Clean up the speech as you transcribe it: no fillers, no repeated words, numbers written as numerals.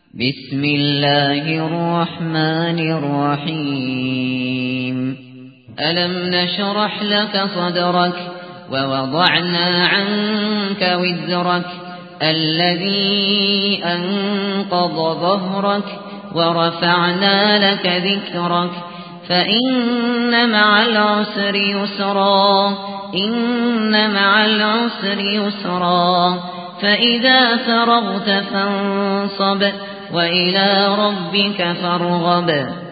بسم الله الرحمن الرحيم ألم نشرح لك صدرك ووضعنا عنك وزرك الذي أنقض ظهرك ورفعنا لك ذكرك فإن مع العسر يسرا إن مع العسر يسرا فإذا فرغت فانصب وإلى ربك فارغب